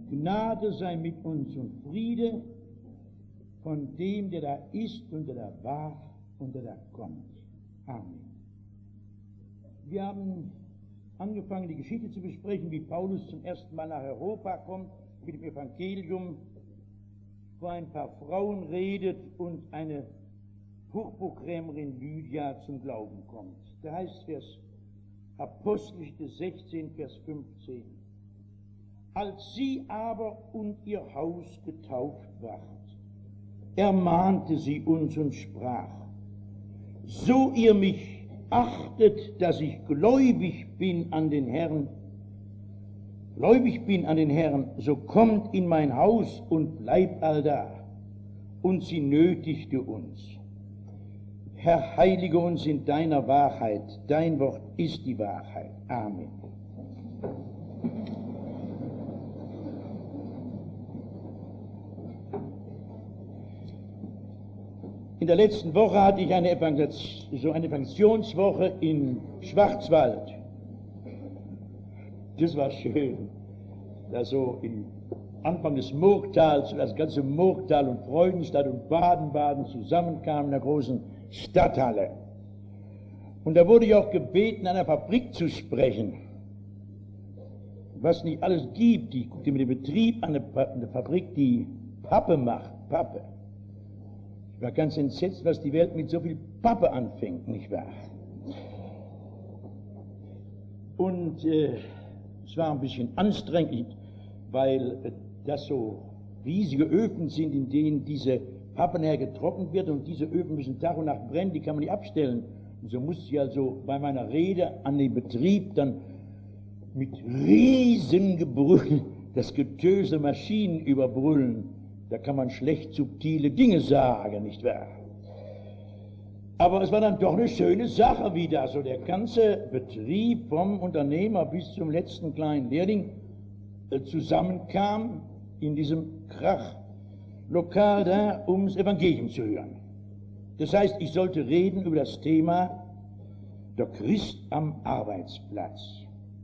Gnade sei mit uns und Friede von dem, der da ist und der da war und der da kommt. Amen. Wir haben angefangen, die Geschichte zu besprechen, wie Paulus zum ersten Mal nach Europa kommt, mit dem Evangelium, vor ein paar Frauen redet und eine Purpurkrämerin Lydia zum Glauben kommt. Da heißt Vers Apostelgeschichte 16, Vers 15. Als sie aber und ihr Haus getauft ward, ermahnte sie uns und sprach: So ihr mich achtet, dass ich gläubig bin an den Herrn, so kommt in mein Haus und bleibt allda. Und sie nötigte uns. Herr, heilige uns in deiner Wahrheit, dein Wort ist die Wahrheit. Amen. In der letzten Woche hatte ich eine Evangelisationswoche in Schwarzwald. Das war schön. Da so im Anfang des Murgtals, das ganze Murgtal und Freudenstadt und Baden-Baden zusammenkamen in der großen Stadthalle. Und da wurde ich auch gebeten, an einer Fabrik zu sprechen. Was nicht alles gibt. Ich guckte mir den Betrieb an, eine Fabrik, die Pappe macht. Pappe. Ich war ganz entsetzt, was die Welt mit so viel Pappe anfängt, nicht wahr? Und es war ein bisschen anstrengend, weil das so riesige Öfen sind, in denen diese Pappe nachher getrocknet wird, und diese Öfen müssen Tag und Nacht brennen, die kann man nicht abstellen. Und so musste ich also bei meiner Rede an den Betrieb dann mit Riesengebrüll das Getöse der Maschinen überbrüllen. Da kann man schlecht subtile Dinge sagen, nicht wahr? Aber es war dann doch eine schöne Sache, wie da so der ganze Betrieb vom Unternehmer bis zum letzten kleinen Lehrling zusammenkam in diesem Krachlokal da, um das Evangelium zu hören. Das heißt, ich sollte reden über das Thema der Christ am Arbeitsplatz.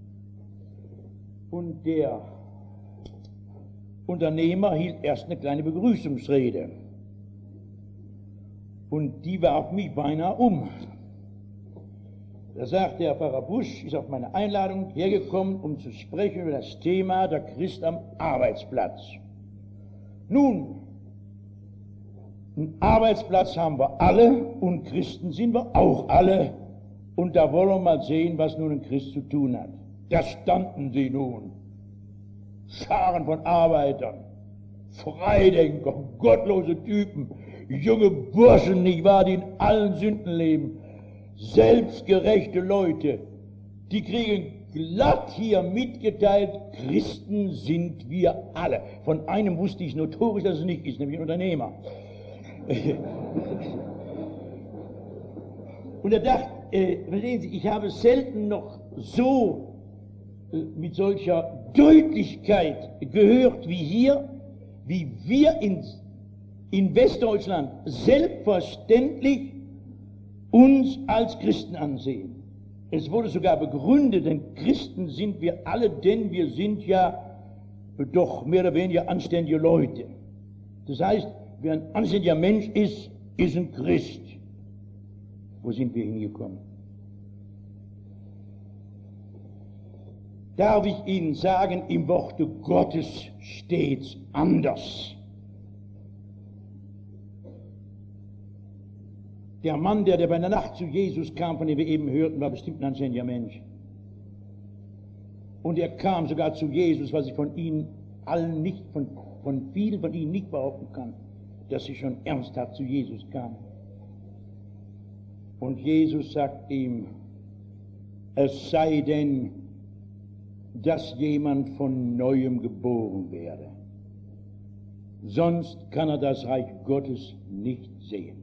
Und der Unternehmer hielt erst eine kleine Begrüßungsrede. Und die warf mich beinahe um. Da sagte Herr Pfarrer Busch, ist auf meine Einladung hergekommen, um zu sprechen über das Thema der Christ am Arbeitsplatz. Nun, einen Arbeitsplatz haben wir alle und Christen sind wir auch alle. Und da wollen wir mal sehen, was nun ein Christ zu tun hat. Da standen sie nun. Scharen von Arbeitern, Freidenker, gottlose Typen, junge Burschen, nicht wahr, die in allen Sünden leben, selbstgerechte Leute, die kriegen glatt hier mitgeteilt, Christen sind wir alle. Von einem wusste ich notorisch, dass es nicht ist, nämlich ein Unternehmer. Und er dachte, verstehen Sie, ich habe selten noch so mit solcher Deutlichkeit gehört wie hier, wie wir in Westdeutschland selbstverständlich uns als Christen ansehen. Es wurde sogar begründet, denn Christen sind wir alle, denn wir sind ja doch mehr oder weniger anständige Leute. Das heißt, wer ein anständiger Mensch ist, ist ein Christ. Wo sind wir hingekommen? Darf ich Ihnen sagen, im Worte Gottes steht's anders. Der Mann, der bei der Nacht zu Jesus kam, von dem wir eben hörten, war bestimmt ein anständiger Mensch. Und er kam sogar zu Jesus, was ich von Ihnen allen nicht, von vielen von Ihnen nicht behaupten kann, dass sie schon ernsthaft zu Jesus kamen. Und Jesus sagt ihm, es sei denn, dass jemand von Neuem geboren werde. Sonst kann er das Reich Gottes nicht sehen.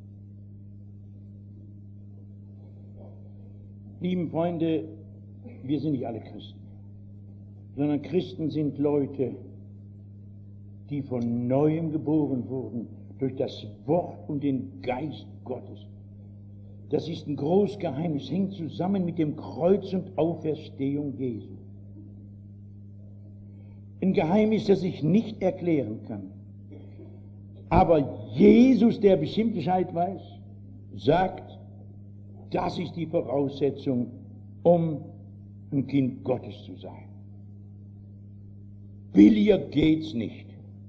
Lieben Freunde, wir sind nicht alle Christen, sondern Christen sind Leute, die von Neuem geboren wurden durch das Wort und den Geist Gottes. Das ist ein großes Geheimnis, hängt zusammen mit dem Kreuz und Auferstehung Jesu. Ein Geheimnis, das ich nicht erklären kann. Aber Jesus, der bestimmt Bescheid weiß, sagt, das ist die Voraussetzung, um ein Kind Gottes zu sein. Billiger geht's nicht.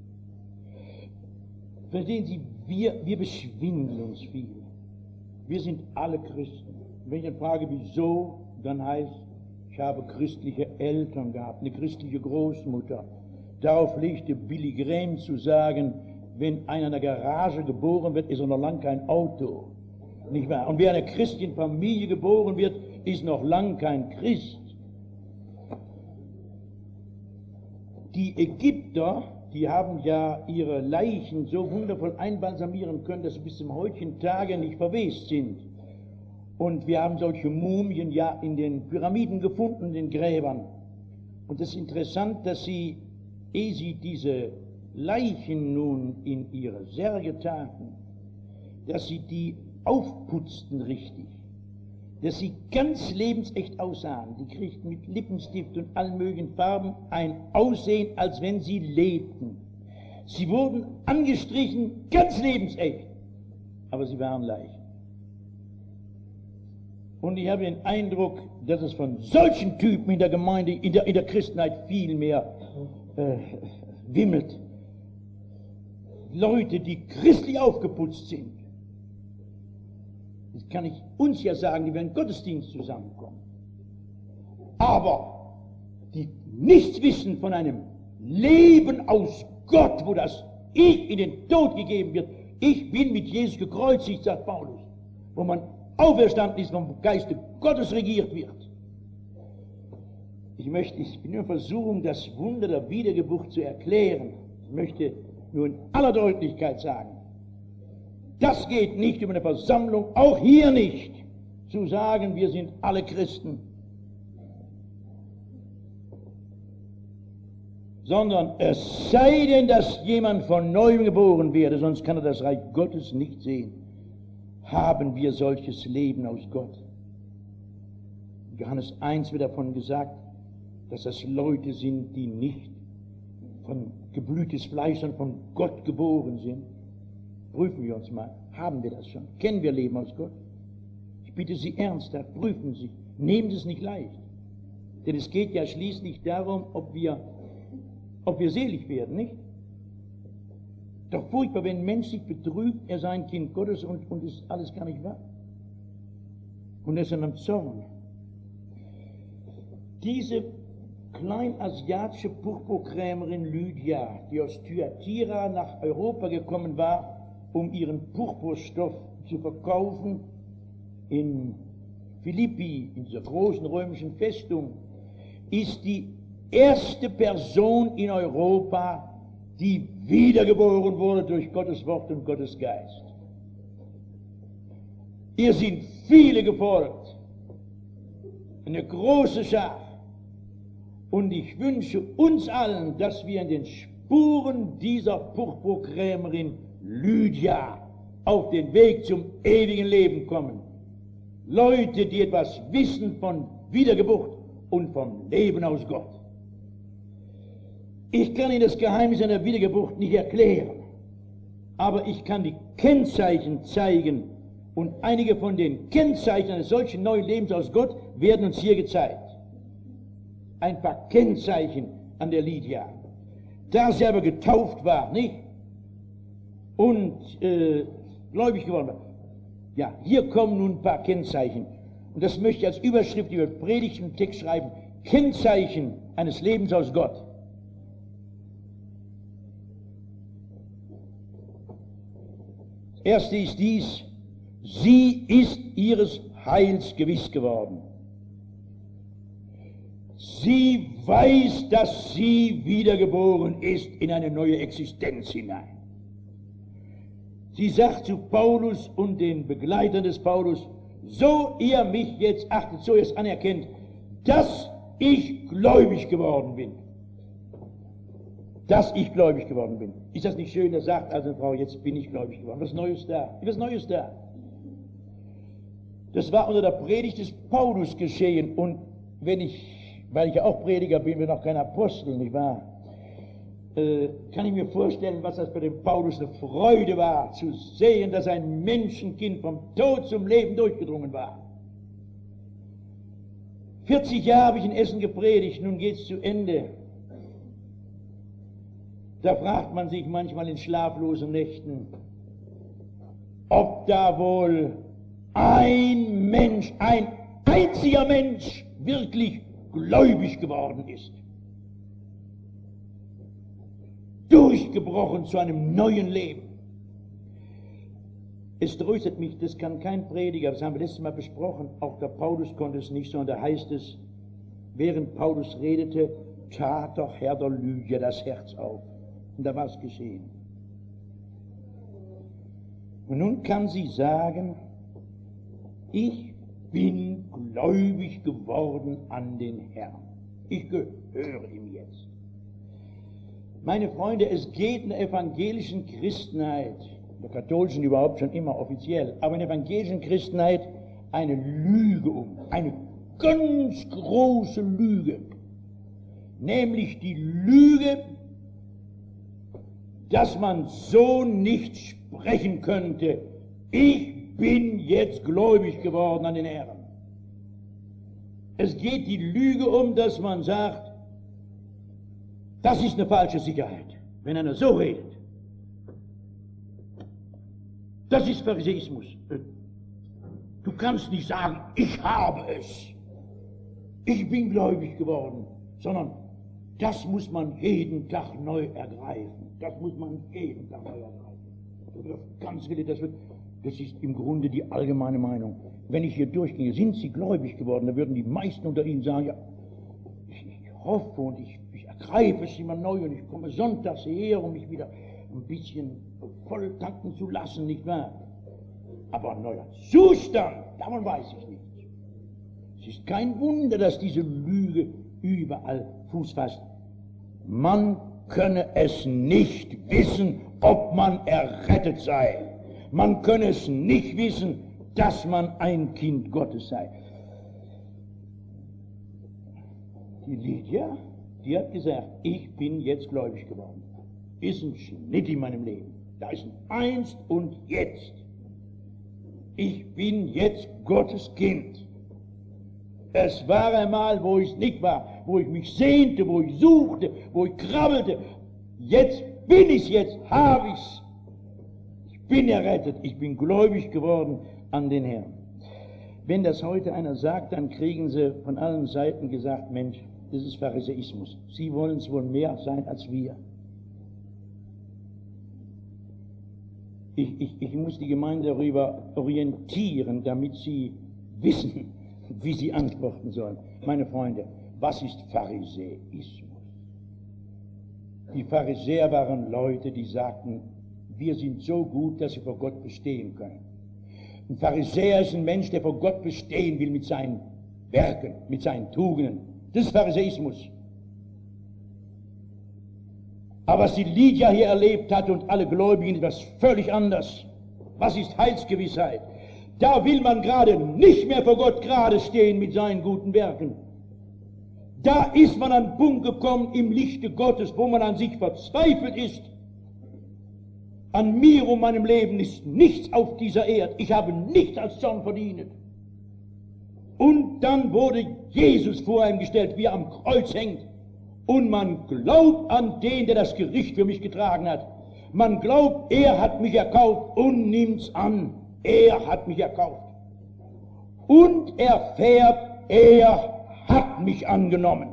Verstehen Sie, wir beschwindeln uns viel. Wir sind alle Christen. Wenn ich dann frage, wieso, dann heißt, ich habe christliche Eltern gehabt, eine christliche Großmutter. Darauf legte Billy Graham zu sagen, wenn einer in der Garage geboren wird, ist er noch lang kein Auto. Nicht wahr? Und wer in einer christlichen Familie geboren wird, ist noch lang kein Christ. Die Ägypter, die haben ja ihre Leichen so wundervoll einbalsamieren können, dass sie bis zum heutigen Tage nicht verwest sind. Und wir haben solche Mumien ja in den Pyramiden gefunden, in den Gräbern. Und es ist interessant, dass sie, ehe sie diese Leichen nun in ihre Särge taten, dass sie die aufputzten richtig, dass sie ganz lebensecht aussahen. Die kriegten mit Lippenstift und allen möglichen Farben ein Aussehen, als wenn sie lebten. Sie wurden angestrichen, ganz lebensecht, aber sie waren Leichen. Und ich habe den Eindruck, dass es von solchen Typen in der Gemeinde, in der Christenheit viel mehr wimmelt. Leute, die christlich aufgeputzt sind. Das kann ich uns ja sagen, die werden im Gottesdienst zusammenkommen. Aber die nichts wissen von einem Leben aus Gott, wo das Ich in den Tod gegeben wird. Ich bin mit Jesus gekreuzigt, sagt Paulus. Wo man auferstanden ist, vom Geiste Gottes regiert wird. Ich bin nur in Versuchung, das Wunder der Wiedergeburt zu erklären. Ich möchte nur in aller Deutlichkeit sagen, das geht nicht über eine Versammlung, auch hier nicht, zu sagen, wir sind alle Christen. Sondern es sei denn, dass jemand von neuem geboren werde, sonst kann er das Reich Gottes nicht sehen. Haben wir solches Leben aus Gott? In Johannes 1 wird davon gesagt, dass das Leute sind, die nicht von geblühtes Fleisch, sondern von Gott geboren sind. Prüfen wir uns mal. Haben wir das schon? Kennen wir Leben aus Gott? Ich bitte Sie ernsthaft, prüfen Sie. Nehmen Sie es nicht leicht. Denn es geht ja schließlich darum, ob wir selig werden, nicht? Doch furchtbar, wenn ein Mensch sich betrügt, er sei ein Kind Gottes und ist alles gar nicht wahr. Und er ist dann am Zorn. Diese kleinasiatische Purpurkrämerin Lydia, die aus Thyatira nach Europa gekommen war, um ihren Purpurstoff zu verkaufen, in Philippi, in dieser großen römischen Festung, ist die erste Person in Europa, die wiedergeboren wurde durch Gottes Wort und Gottes Geist. Hier sind viele gefolgt, eine große Schar. Und ich wünsche uns allen, dass wir in den Spuren dieser Purpurkrämerin Lydia auf den Weg zum ewigen Leben kommen. Leute, die etwas wissen von Wiedergeburt und vom Leben aus Gott. Ich kann Ihnen das Geheimnis einer Wiedergeburt nicht erklären, aber ich kann die Kennzeichen zeigen und einige von den Kennzeichen eines solchen neuen Lebens aus Gott werden uns hier gezeigt. Ein paar Kennzeichen an der Lydia. Da sie aber getauft war, nicht? Und gläubig geworden war. Ja, hier kommen nun ein paar Kennzeichen. Und das möchte ich als Überschrift über Predigt und Text schreiben. Kennzeichen eines Lebens aus Gott. Das erste ist dies: Sie ist ihres Heils gewiss geworden. Sie weiß, dass sie wiedergeboren ist in eine neue Existenz hinein. Sie sagt zu Paulus und den Begleitern des Paulus: So ihr mich jetzt achtet, so ihr es anerkennt, dass ich gläubig geworden bin. Dass ich gläubig geworden bin. Ist das nicht schön? Da sagt also eine Frau: Jetzt bin ich gläubig geworden. Was Neues da? Was Neues da? Das war unter der Predigt des Paulus geschehen. Und weil ich ja auch Prediger bin, bin noch kein Apostel, nicht wahr? kann ich mir vorstellen, was das für den Paulus eine Freude war, zu sehen, dass ein Menschenkind vom Tod zum Leben durchgedrungen war. 40 Jahre habe ich in Essen gepredigt, nun geht es zu Ende. Da fragt man sich manchmal in schlaflosen Nächten, ob da wohl ein Mensch, ein einziger Mensch wirklich gläubig geworden ist. Durchgebrochen zu einem neuen Leben. Es tröstet mich, das kann kein Prediger, das haben wir letztes Mal besprochen, auch der Paulus konnte es nicht, sondern da heißt es, während Paulus redete, tat doch Herr der Lüge das Herz auf. Und da war es geschehen. Und nun kann sie sagen, ich bin gläubig geworden an den Herrn. Ich gehöre ihm jetzt. Meine Freunde, es geht in der evangelischen Christenheit, der katholischen überhaupt schon immer offiziell, aber in der evangelischen Christenheit eine Lüge um, eine ganz große Lüge, nämlich die Lüge, dass man so nicht sprechen könnte, ich bin jetzt gläubig geworden an den Herrn. Es geht die Lüge um, dass man sagt, das ist eine falsche Sicherheit, wenn einer so redet. Das ist Pharisäismus. Du kannst nicht sagen, ich habe es, ich bin gläubig geworden, sondern das muss man jeden Tag neu ergreifen. Das muss man jeden Tag neu ergreifen. Das wird ganz geredet, das ist im Grunde die allgemeine Meinung. Wenn ich hier durchginge, sind Sie gläubig geworden, dann würden die meisten unter Ihnen sagen, ja, ich hoffe und ich ergreife es immer neu und ich komme sonntags hierher, um mich wieder ein bisschen voll tanken zu lassen, nicht wahr? Aber ein neuer Zustand, davon weiß ich nicht. Es ist kein Wunder, dass diese Lüge überall Fuß fasst. Man könne es nicht wissen, ob man errettet sei. Man könne es nicht wissen, dass man ein Kind Gottes sei. Die Lydia, die hat gesagt, ich bin jetzt gläubig geworden. Ist ein Schnitt in meinem Leben. Da ist ein Einst und Jetzt. Ich bin jetzt Gottes Kind. Es war einmal, wo ich nicht war, wo ich mich sehnte, wo ich suchte, wo ich krabbelte. Jetzt bin ich's, jetzt habe ich's. Ich bin errettet, ich bin gläubig geworden an den Herrn. Wenn das heute einer sagt, dann kriegen sie von allen Seiten gesagt, Mensch, das ist Pharisäismus. Sie wollen es wohl mehr sein als wir. Ich muss die Gemeinde darüber orientieren, damit sie wissen, wie sie antworten sollen. Meine Freunde, was ist Pharisäismus? Die Pharisäer waren Leute, die sagten, wir sind so gut, dass wir vor Gott bestehen können. Ein Pharisäer ist ein Mensch, der vor Gott bestehen will mit seinen Werken, mit seinen Tugenden. Das ist Pharisäismus. Aber was die Lydia hier erlebt hat und alle Gläubigen, ist was völlig anders. Was ist Heilsgewissheit? Da will man gerade nicht mehr vor Gott gerade stehen mit seinen guten Werken. Da ist man an den Punkt gekommen im Lichte Gottes, wo man an sich verzweifelt ist. An mir und meinem Leben ist nichts auf dieser Erde. Ich habe nichts als Zorn verdient. Und dann wurde Jesus vor ihm gestellt, wie er am Kreuz hängt. Und man glaubt an den, der das Gericht für mich getragen hat. Man glaubt, er hat mich erkauft und nimmt's an. Er hat mich erkauft. Und erfährt, er hat mich angenommen.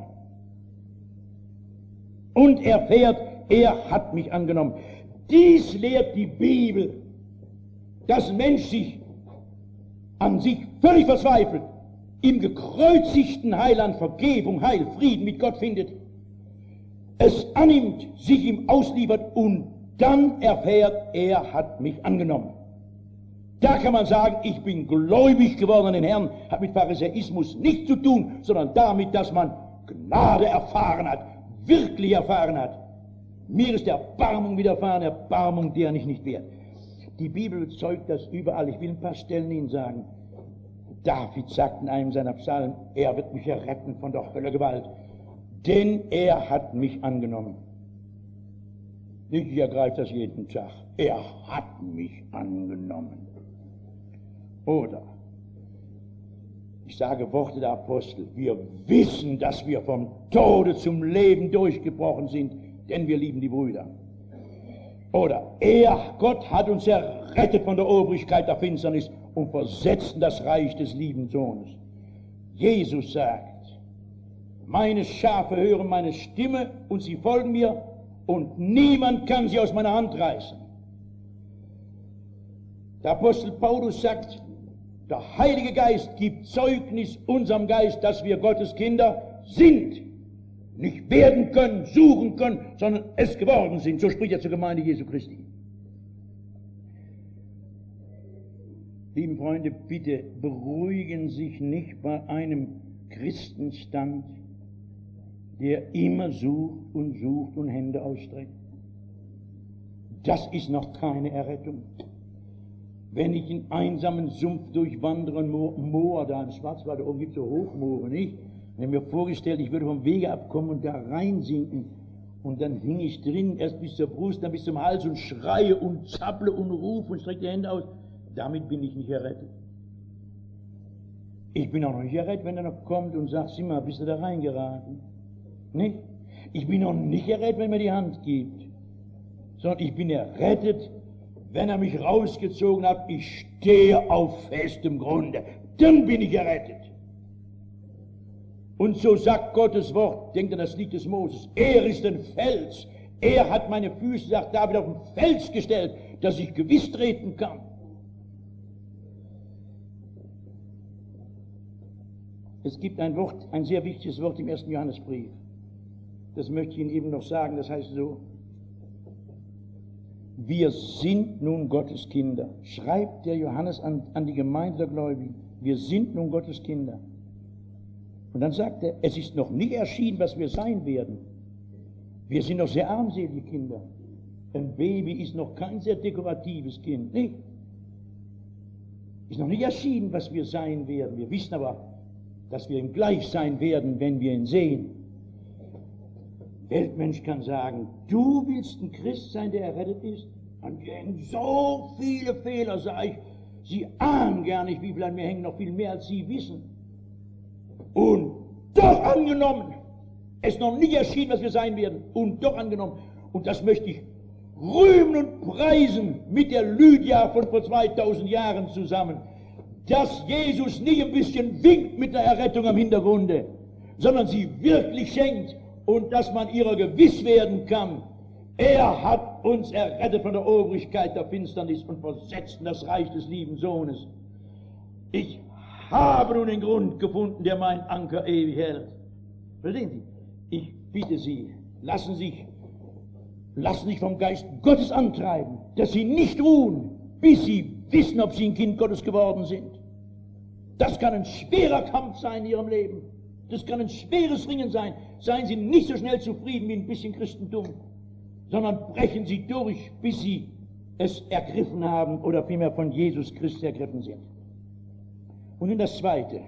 Und erfährt, er hat mich angenommen. Dies lehrt die Bibel, dass ein Mensch sich an sich völlig verzweifelt, im gekreuzigten Heiland Vergebung, Heil, Frieden mit Gott findet, es annimmt, sich ihm ausliefert und dann erfährt, er hat mich angenommen. Da kann man sagen, ich bin gläubig geworden an den Herrn, hat mit Pharisäismus nichts zu tun, sondern damit, dass man Gnade erfahren hat, wirklich erfahren hat. Mir ist Erbarmung widerfahren, Erbarmung, deren ich nicht wert. Die Bibel bezeugt das überall. Ich will ein paar Stellen Ihnen sagen. David sagt in einem seiner Psalmen, er wird mich erretten von der Hölle Gewalt, denn er hat mich angenommen. Nicht, ich ergreife das jeden Tag. Er hat mich angenommen. Oder, ich sage Worte der Apostel, wir wissen, dass wir vom Tode zum Leben durchgebrochen sind, denn wir lieben die Brüder. Oder, Gott hat uns errettet von der Obrigkeit der Finsternis und versetzt in das Reich des lieben Sohnes. Jesus sagt, meine Schafe hören meine Stimme und sie folgen mir und niemand kann sie aus meiner Hand reißen. Der Apostel Paulus sagt, der Heilige Geist gibt Zeugnis unserem Geist, dass wir Gottes Kinder sind. Nicht werden können, suchen können, sondern es geworden sind. So spricht er zur Gemeinde Jesu Christi. Lieben Freunde, bitte beruhigen sich nicht bei einem Christenstand, der immer sucht und Hände ausstreckt. Das ist noch keine Errettung. Wenn ich in einsamen Sumpf durchwandere, Moor da im Schwarzwald, da oben gibt es so Hochmoore, nicht? Wenn mir vorgestellt, ich würde vom Wege abkommen und da reinsinken und dann hing ich drin, erst bis zur Brust, dann bis zum Hals und schreie und zapple und rufe und strecke die Hände aus, damit bin ich nicht errettet. Ich bin auch noch nicht errettet, wenn er noch kommt und sagt, sieh mal, bist du da reingeraten? Nicht? Ich bin noch nicht errettet, wenn er mir die Hand gibt, sondern ich bin errettet, wenn er mich rausgezogen hat, ich stehe auf festem Grunde, dann bin ich errettet. Und so sagt Gottes Wort, denkt an das Lied des Moses, er ist ein Fels, er hat meine Füße, sagt David, auf den Fels gestellt, dass ich gewiss treten kann. Es gibt ein Wort, ein sehr wichtiges Wort im 1. Johannesbrief. Das möchte ich Ihnen eben noch sagen, das heißt so, wir sind nun Gottes Kinder. Schreibt der Johannes an die Gemeinde der Gläubigen, wir sind nun Gottes Kinder. Und dann sagt er, es ist noch nicht erschienen, was wir sein werden. Wir sind noch sehr armselige Kinder. Ein Baby ist noch kein sehr dekoratives Kind, nicht? Ist noch nicht erschienen, was wir sein werden. Wir wissen aber, dass wir ihm gleich sein werden, wenn wir ihn sehen. Weltmensch kann sagen, du willst ein Christ sein, der errettet ist? An dir hängen so viele Fehler, sage ich. Sie ahnen gar nicht, wie viel an mir hängen, noch viel mehr, als Sie wissen. Und doch angenommen. Es ist noch nicht erschienen, was wir sein werden. Und doch angenommen. Und das möchte ich rühmen und preisen mit der Lydia von vor 2000 Jahren zusammen. Dass Jesus nicht ein bisschen winkt mit der Errettung am Hintergrunde, sondern sie wirklich schenkt und dass man ihrer gewiss werden kann. Er hat uns errettet von der Obrigkeit der Finsternis und versetzt in das Reich des lieben Sohnes. Ich habe nun den Grund gefunden, der meinen Anker ewig hält. Verstehen Sie? Ich bitte Sie, lassen sich vom Geist Gottes antreiben, dass Sie nicht ruhen, bis Sie wissen, ob Sie ein Kind Gottes geworden sind. Das kann ein schwerer Kampf sein in Ihrem Leben. Das kann ein schweres Ringen sein. Seien Sie nicht so schnell zufrieden mit ein bisschen Christentum, sondern brechen Sie durch, bis Sie es ergriffen haben oder vielmehr von Jesus Christus ergriffen sind. Und nun das Zweite.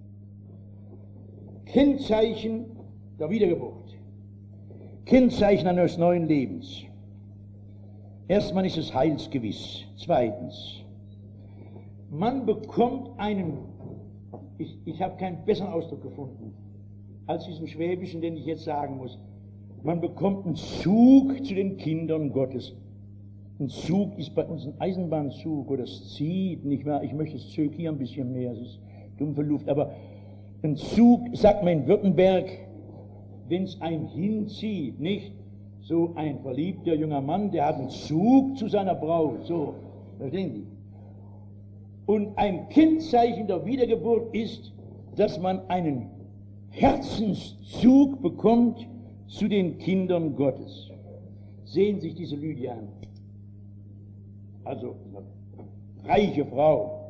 Kennzeichen der Wiedergeburt. Kennzeichen eines neuen Lebens. Erstmal ist es heilsgewiss. Zweitens, man bekommt ich habe keinen besseren Ausdruck gefunden, als diesen Schwäbischen, den ich jetzt sagen muss. Man bekommt einen Zug zu den Kindern Gottes. Ein Zug ist bei uns ein Eisenbahnzug oder es zieht, nicht wahr? Ich möchte es Zug hier ein bisschen mehr, es ist dumpfe Luft, aber ein Zug, sagt man in Württemberg, wenn es einen hinzieht, nicht? So ein verliebter junger Mann, der hat einen Zug zu seiner Braut, so, verstehen Sie? Und ein Kennzeichen der Wiedergeburt ist, dass man einen Herzenszug bekommt zu den Kindern Gottes. Sehen sich diese Lydia an. Also, eine reiche Frau,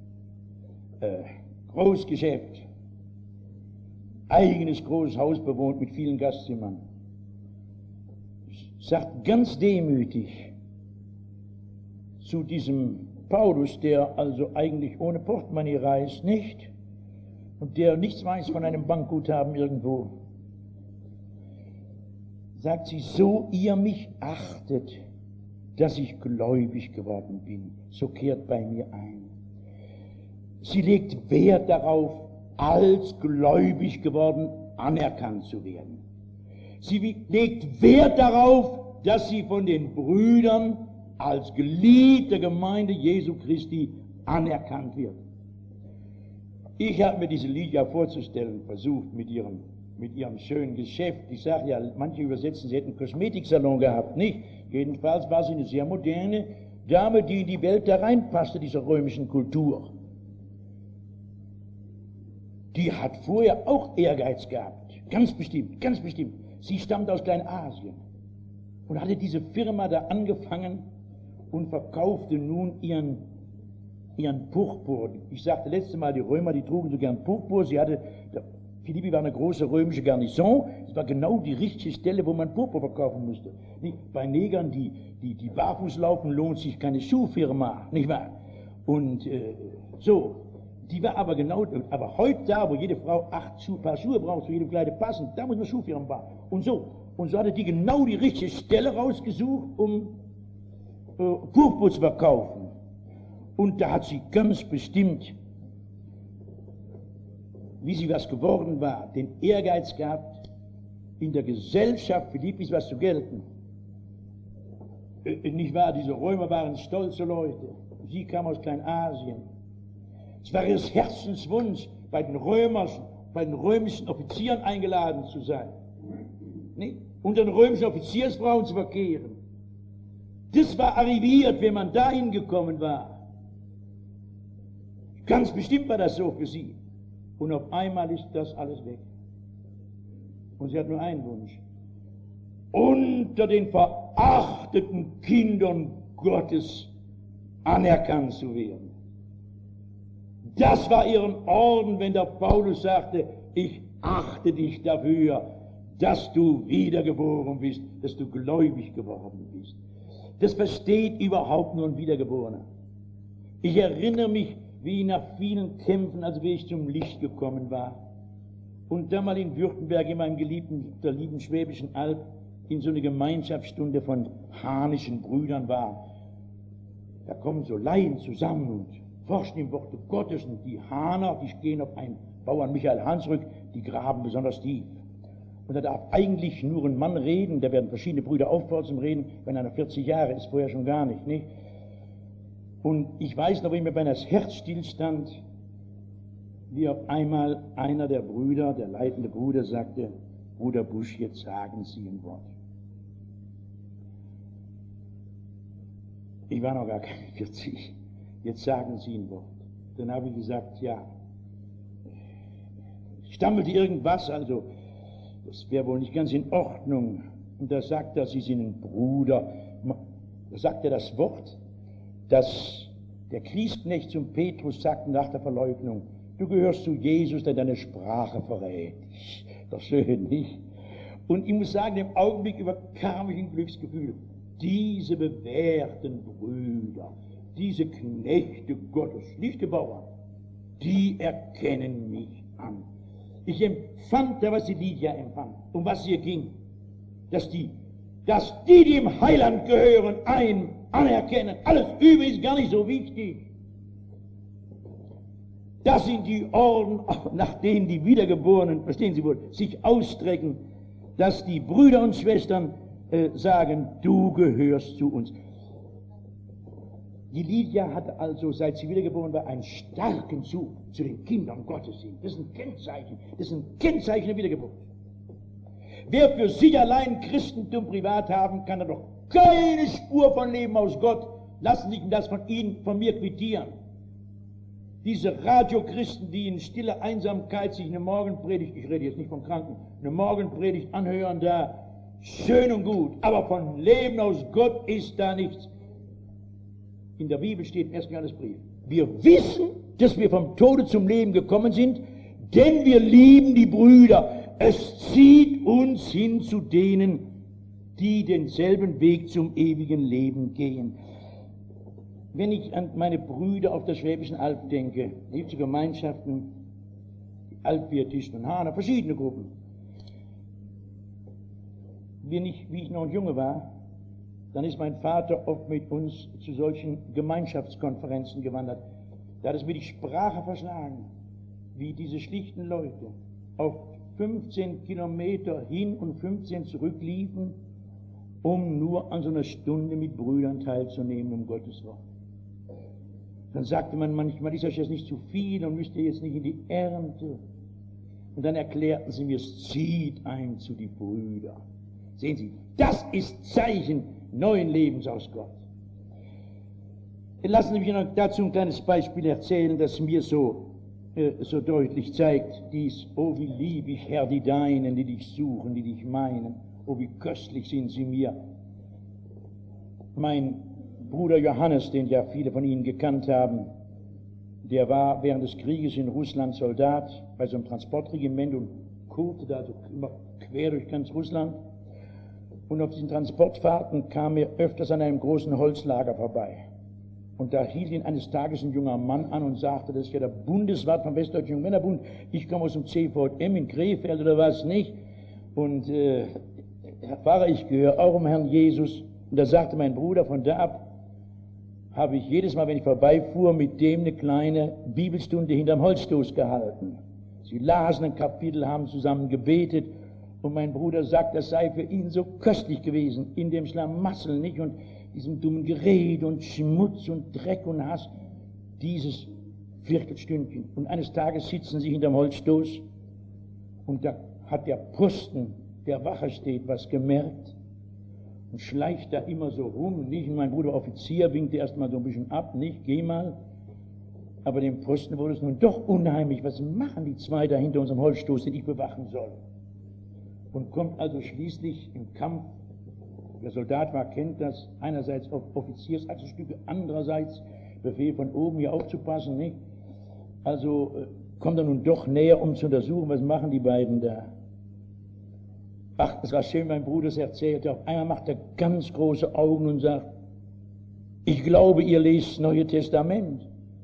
Großgeschäft, eigenes großes Haus bewohnt mit vielen Gastzimmern. Sagt ganz demütig zu diesem Paulus, der also eigentlich ohne Portemonnaie reist, nicht? Und der nichts weiß von einem Bankguthaben irgendwo. sagt sie, so ihr mich achtet, dass ich gläubig geworden bin, so kehrt bei mir ein. Sie legt Wert darauf, als gläubig geworden anerkannt zu werden. Sie legt Wert darauf, dass sie von den Brüdern als geliebte Gemeinde Jesu Christi anerkannt wird. Ich habe mir diese Lydia vorzustellen versucht mit ihrem schönen Geschäft. Ich sage ja, manche übersetzen, sie hätten einen Kosmetiksalon gehabt, nicht? Jedenfalls war sie eine sehr moderne Dame, die in die Welt da reinpasste, dieser römischen Kultur. Die hat vorher auch Ehrgeiz gehabt, ganz bestimmt, ganz bestimmt. Sie stammt aus Kleinasien und hatte diese Firma da angefangen und verkaufte nun ihren Purpur. Ich sagte letztes Mal, die Römer, die trugen so gern Purpur. Philippi war eine große römische Garnison. Es war genau die richtige Stelle, wo man Purpur verkaufen musste. Bei Negern, die barfuß laufen, lohnt sich keine Schuhfirma, nicht wahr? Und so, die war aber genau, aber heute da, wo jede Frau 8 Paar Schuhe braucht, zu jedem Kleid passend, da muss man Schuhfirma bauen. Und so hatte die genau die richtige Stelle rausgesucht, um Purpur zu verkaufen. Und da hat sie ganz bestimmt, wie sie was geworden war, den Ehrgeiz gehabt, in der Gesellschaft Philippis was zu gelten. Nicht wahr, diese Römer waren stolze Leute. Sie kam aus Kleinasien. Es war ihres Herzenswunsch, bei den römischen Offizieren eingeladen zu sein. Nicht? Unter den römischen Offiziersfrauen zu verkehren. Das war arriviert, wenn man dahin gekommen war. Ganz bestimmt war das so für sie. Und auf einmal ist das alles weg. Und sie hat nur einen Wunsch. Unter den verachteten Kindern Gottes anerkannt zu werden. Das war ihren Orden, wenn der Paulus sagte, ich achte dich dafür, dass du wiedergeboren bist, dass du gläubig geworden bist. Das versteht überhaupt nur ein Wiedergeborener. Ich erinnere mich, wie nach vielen Kämpfen, als ich zum Licht gekommen war und da mal in Württemberg in meinem der lieben Schwäbischen Alb in so eine Gemeinschaftsstunde von hahnischen Brüdern war. Da kommen so Laien zusammen und forschen im Worte Gottes und die Hahner, die gehen auf einen Bauern Michael Hansrück, die graben besonders tief. Und da darf eigentlich nur ein Mann reden, da werden verschiedene Brüder aufgefordert zum Reden, wenn einer 40 Jahre ist, vorher schon gar nicht. Und ich weiß noch, wie mir bei das Herz stillstand, wie auf einmal einer der Brüder, der leitende Bruder, sagte, Bruder Busch, jetzt sagen Sie ein Wort. Ich war noch gar keine 40. Jetzt sagen Sie ein Wort. Dann habe ich gesagt, ja. Ich stammelte irgendwas, also das wäre wohl nicht ganz in Ordnung. Und da sagt er, Sie sind ein Bruder. Da sagt er das Wort, dass der Kriegsknecht zum Petrus sagte nach der Verleugnung, du gehörst zu Jesus, der deine Sprache verrät. Das schön, nicht? Und ich muss sagen, im Augenblick überkam ich ein Glücksgefühl. Diese bewährten Brüder, diese Knechte Gottes, nicht die Bauern, die erkennen mich an. Ich empfand da, was die Lydia empfand, um was hier ging. Dass die dem Heiland gehören, anerkennen. Alles übrigens ist gar nicht so wichtig. Das sind die Orden, nach denen die Wiedergeborenen, verstehen Sie wohl, sich ausstrecken, dass die Brüder und Schwestern sagen, du gehörst zu uns. Die Lydia hatte also, seit sie wiedergeboren war, einen starken Zug zu den Kindern Gottes hin. Das ist ein Kennzeichen der Wiedergeburt. Wer für sich allein Christentum privat haben, kann er doch keine Spur von Leben aus Gott. Lassen Sie das von mir quittieren. Diese Radiochristen, die in stiller Einsamkeit sich eine Morgenpredigt, ich rede jetzt nicht von Kranken, eine Morgenpredigt anhören, da schön und gut, aber von Leben aus Gott ist da nichts. In der Bibel steht im 1. Johannesbrief, wir wissen, dass wir vom Tode zum Leben gekommen sind, denn wir lieben die Brüder. Es zieht uns hin zu denen, die denselben Weg zum ewigen Leben gehen. Wenn ich an meine Brüder auf der Schwäbischen Alb denke, es gibt so Gemeinschaften, Alppietisten und Hahner, verschiedene Gruppen. wie ich noch ein Junge war, dann ist mein Vater oft mit uns zu solchen Gemeinschaftskonferenzen gewandert. Da hat es mir die Sprache verschlagen, wie diese schlichten Leute auf 15 Kilometer hin und 15 zurückliefen, um nur an so einer Stunde mit Brüdern teilzunehmen um Gottes Wort. Dann sagte man manchmal, ist euch das nicht zu viel und müsst ihr jetzt nicht in die Ernte? Und dann erklärten sie mir, es zieht ein zu die Brüder. Sehen Sie, das ist Zeichen neuen Lebens aus Gott. Lassen Sie mich noch dazu ein kleines Beispiel erzählen, das mir so deutlich zeigt, dies: Oh, wie lieb ich, Herr, die Deinen, die dich suchen, die dich meinen. Oh, wie köstlich sind sie mir. Mein Bruder Johannes, den ja viele von Ihnen gekannt haben, der war während des Krieges in Russland Soldat bei so einem Transportregiment und kurte da so immer quer durch ganz Russland. Und auf diesen Transportfahrten kam er öfters an einem großen Holzlager vorbei. Und da hielt ihn eines Tages ein junger Mann an und sagte, das ist ja der Bundeswart vom Westdeutschen Jungmännerbund, ich komme aus dem CVM in Krefeld oder was nicht. Und Herr Pfarrer, ich gehöre auch um Herrn Jesus. Und da sagte mein Bruder, von da ab habe ich jedes Mal, wenn ich vorbeifuhr, mit dem eine kleine Bibelstunde hinterm Holzstoß gehalten. Sie lasen ein Kapitel, haben zusammen gebetet. Und mein Bruder sagt, das sei für ihn so köstlich gewesen, in dem Schlamassel, nicht? Und diesem dummen Gerede und Schmutz und Dreck und Hass, dieses Viertelstündchen. Und eines Tages sitzen sie hinterm Holzstoß und da hat der Posten, der Wache steht, was gemerkt und schleicht da immer so rum, nicht? Und mein Bruder Offizier winkte erstmal so ein bisschen ab, nicht? Geh mal. Aber dem Posten wurde es nun doch unheimlich. Was machen die zwei da hinter unserem Holzstoß, den ich bewachen soll? Und kommt also schließlich im Kampf, der Soldat war, kennt das, einerseits auf Offiziersachselstücke, andererseits Befehl von oben hier aufzupassen, nicht? Also kommt er nun doch näher, um zu untersuchen, was machen die beiden da. Ach, das war schön, mein Bruder es erzählte. Auf einmal macht er ganz große Augen und sagt, ich glaube, ihr lest das Neue Testament.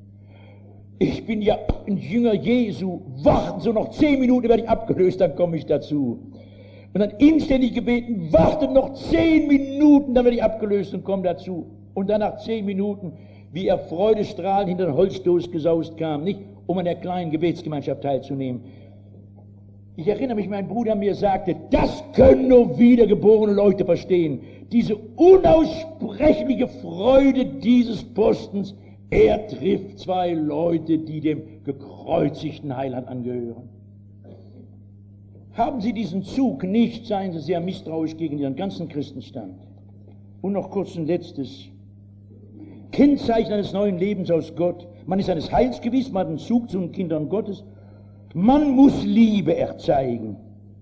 Ich bin ja ein Jünger Jesu. Warten Sie noch 10 Minuten, werde ich abgelöst, dann komme ich dazu. Und dann inständig gebeten, wartet noch 10 Minuten, dann werde ich abgelöst und komme dazu. Und dann nach 10 Minuten, wie er freudestrahlend hinter den Holzstoß gesaust kam, nicht, um an der kleinen Gebetsgemeinschaft teilzunehmen. Ich erinnere mich, mein Bruder mir sagte, das können nur wiedergeborene Leute verstehen. Diese unaussprechliche Freude dieses Postens, er trifft 2 Leute, die dem gekreuzigten Heiland angehören. Haben Sie diesen Zug nicht, seien Sie sehr misstrauisch gegen Ihren ganzen Christenstand. Und noch kurz ein letztes. Kennzeichen eines neuen Lebens aus Gott. Man ist eines Heils gewiss, man hat einen Zug zu den Kindern Gottes. Man muss Liebe erzeigen.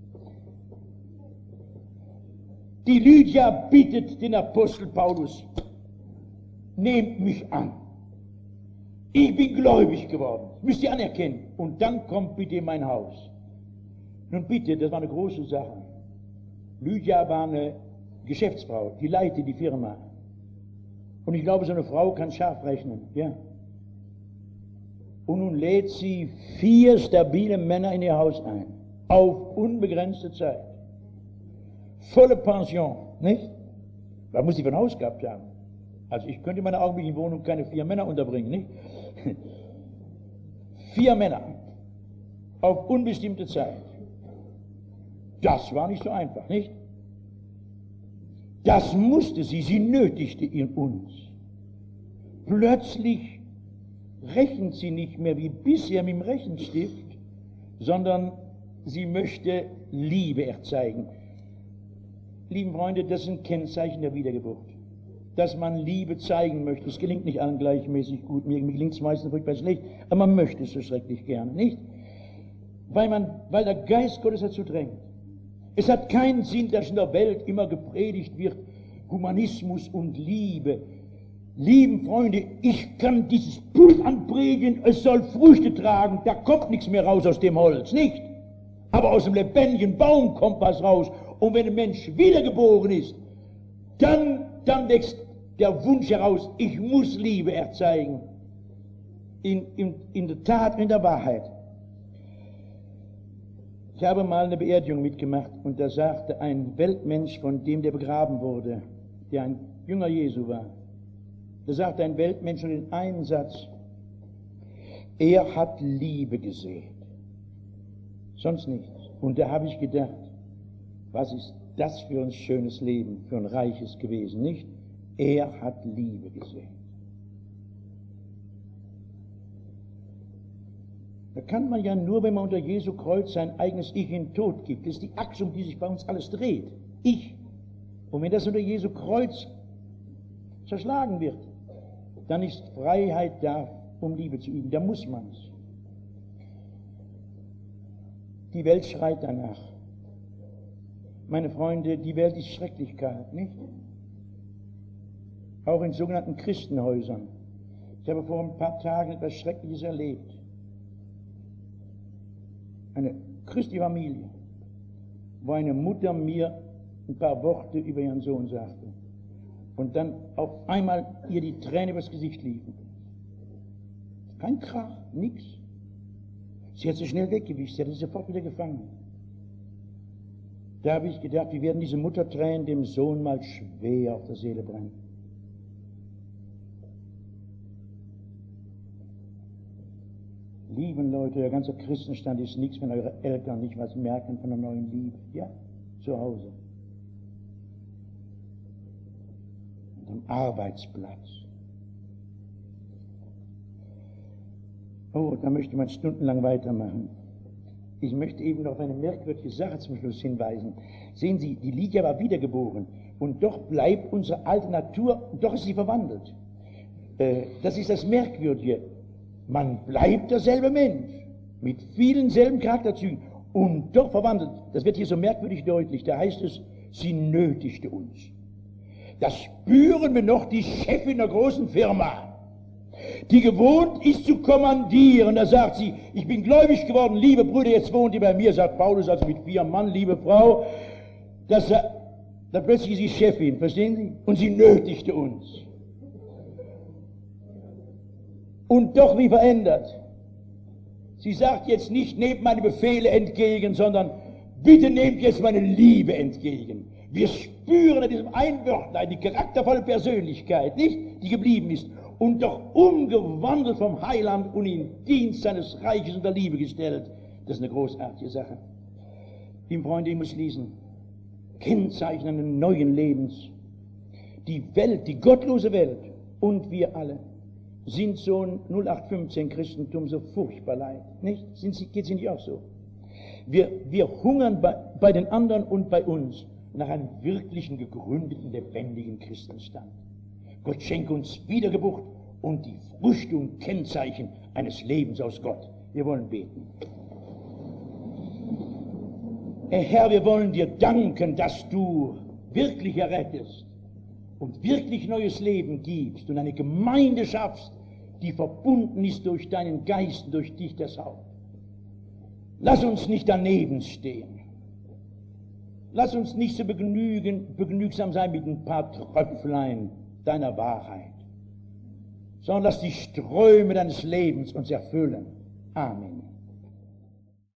Die Lydia bittet den Apostel Paulus, nehmt mich an. Ich bin gläubig geworden, müsst ihr anerkennen. Und dann kommt bitte in mein Haus. Nun bitte, das war eine große Sache. Lydia war eine Geschäftsfrau, die leitet die Firma. Und ich glaube, so eine Frau kann scharf rechnen, ja. Und nun lädt sie 4 stabile Männer in ihr Haus ein, auf unbegrenzte Zeit. Volle Pension, nicht? Was muss sie für ein Haus gehabt haben? Also ich könnte in meiner augenblicklichen Wohnung keine 4 Männer unterbringen, nicht? 4 Männer, auf unbestimmte Zeit. Das war nicht so einfach, nicht? Das musste sie nötigte ihn uns. Plötzlich rechnet sie nicht mehr wie bisher mit dem Rechenstift, sondern sie möchte Liebe erzeigen. Lieben Freunde, das sind Kennzeichen der Wiedergeburt. Dass man Liebe zeigen möchte, es gelingt nicht allen gleichmäßig gut, mir gelingt es meistens furchtbar schlecht, aber man möchte es so schrecklich gerne, nicht? Weil der Geist Gottes dazu drängt. Es hat keinen Sinn, dass in der Welt immer gepredigt wird, Humanismus und Liebe. Lieben Freunde, ich kann dieses Pult anpredigen, es soll Früchte tragen, da kommt nichts mehr raus aus dem Holz, nicht? Aber aus dem lebendigen Baum kommt was raus. Und wenn ein Mensch wiedergeboren ist, dann wächst der Wunsch heraus, ich muss Liebe erzeigen. In der Tat, in der Wahrheit. Ich habe mal eine Beerdigung mitgemacht und da sagte ein Weltmensch, von dem der begraben wurde, der ein Jünger Jesu war, da sagte ein Weltmensch in einem Satz: Er hat Liebe gesät, sonst nichts. Und da habe ich gedacht, was ist das für ein schönes Leben, für ein reiches gewesen, nicht? Er hat Liebe gesät. Da kann man ja nur, wenn man unter Jesu Kreuz sein eigenes Ich in den Tod gibt. Das ist die Achse, um die sich bei uns alles dreht. Ich. Und wenn das unter Jesu Kreuz zerschlagen wird, dann ist Freiheit da, um Liebe zu üben. Da muss man es. Die Welt schreit danach. Meine Freunde, die Welt ist Schrecklichkeit, nicht? Auch in sogenannten Christenhäusern. Ich habe vor ein paar Tagen etwas Schreckliches erlebt. Eine christliche Familie, wo eine Mutter mir ein paar Worte über ihren Sohn sagte und dann auf einmal ihr die Tränen übers Gesicht liefen. Kein Krach, nichts. Sie hat sich schnell weggewischt, sie hat sich sofort wieder gefangen. Da habe ich gedacht, wie werden diese Muttertränen dem Sohn mal schwer auf der Seele brennen. Lieben Leute, der ganze Christenstand ist nichts, wenn eure Eltern nicht was merken von der neuen Liebe. Ja, zu Hause. Und am Arbeitsplatz. Oh, da möchte man stundenlang weitermachen. Ich möchte eben noch auf eine merkwürdige Sache zum Schluss hinweisen. Sehen Sie, die Lydia war wiedergeboren. Und doch bleibt unsere alte Natur, doch ist sie verwandelt. Das ist das Merkwürdige. Man bleibt derselbe Mensch, mit vielen selben Charakterzügen und doch verwandelt. Das wird hier so merkwürdig deutlich. Da heißt es, sie nötigte uns. Das spüren wir noch, die Chefin der großen Firma, die gewohnt ist zu kommandieren. Da sagt sie, ich bin gläubig geworden, liebe Brüder, jetzt wohnt ihr bei mir, sagt Paulus, also mit 4 Mann, liebe Frau. Da plötzlich ist sie Chefin, verstehen Sie? Und sie nötigte uns. Und doch wie verändert. Sie sagt jetzt nicht, nehmt meine Befehle entgegen, sondern bitte nehmt jetzt meine Liebe entgegen. Wir spüren an diesem Einwörtlein die charaktervolle Persönlichkeit, nicht? Die geblieben ist und doch umgewandelt vom Heiland und in Dienst seines Reiches und der Liebe gestellt. Das ist eine großartige Sache. Liebe Freunde, ich muss lesen. Kennzeichen eines neuen Lebens. Die Welt, die gottlose Welt und wir alle sind so ein 0815 Christentum so furchtbar leid, nicht? Geht es Ihnen nicht auch so? Wir hungern bei den anderen und bei uns nach einem wirklichen, gegründeten, lebendigen Christenstand. Gott schenke uns Wiedergeburt und die Früchte und Kennzeichen eines Lebens aus Gott. Wir wollen beten. Herr, wir wollen dir danken, dass du wirklich errettest und wirklich neues Leben gibst und eine Gemeinde schaffst, die verbunden ist durch deinen Geist und durch dich das Haupt. Lass uns nicht daneben stehen. Lass uns nicht so begnügsam sein mit ein paar Tröpflein deiner Wahrheit, sondern lass die Ströme deines Lebens uns erfüllen. Amen.